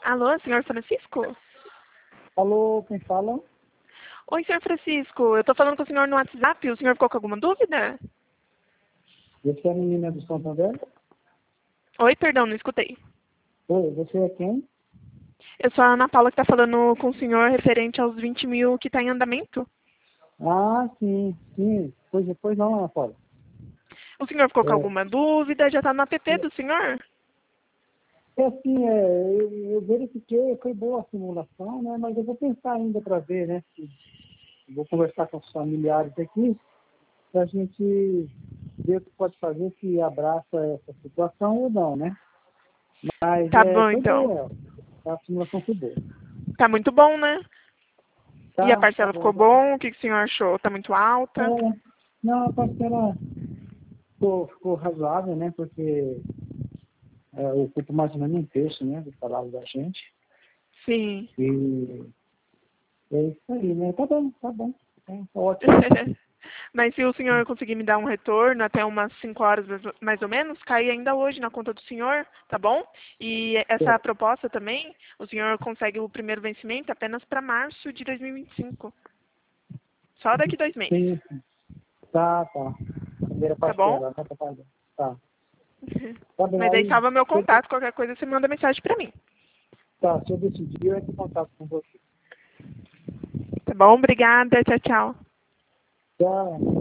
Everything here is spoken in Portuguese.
Alô, senhor Francisco? Alô, quem fala? Oi, senhor Francisco. Eu tô falando com o senhor no WhatsApp. O senhor ficou com alguma dúvida? Você é a menina do Santander? Oi, perdão, não escutei. Oi, você é quem? Eu sou a Ana Paula que tá falando com o senhor referente aos 20 mil que tá em andamento. Ah, sim, sim. Pois não, Ana Paula. O senhor ficou com É, alguma dúvida? Já tá no app do senhor? eu verifiquei, foi boa a simulação, né? Mas eu vou pensar ainda para ver, né? Vou conversar com os familiares aqui para a gente ver o que pode fazer, se abraça essa situação ou não, né? Mas Tá bom, foi então. boa, a simulação foi boa. Tá muito bom, né? E a Tá parcela bom. ficou bom? O que o senhor achou? Tá muito alta? É, não, a parcela ficou razoável, né? Porque eu ocupo mais ou menos um terço, né, do salário da gente. Sim. E é isso aí, né? Tá bom. Tá ótimo. Mas se o senhor conseguir me dar um retorno até umas 5 horas mais ou menos, cai ainda hoje na conta do senhor, tá bom? E essa É, proposta também, o senhor consegue o primeiro vencimento apenas para março de 2025. Só daqui 2 meses, sim, tá. Primeira tá bom? parcela, né, tá pagando. Tá bem, Mas aí aí, salva meu contato, qualquer coisa você manda mensagem para mim. se eu decidir, eu entro em contato com você. Tá bom? Obrigada, tchau, tchau. Tchau.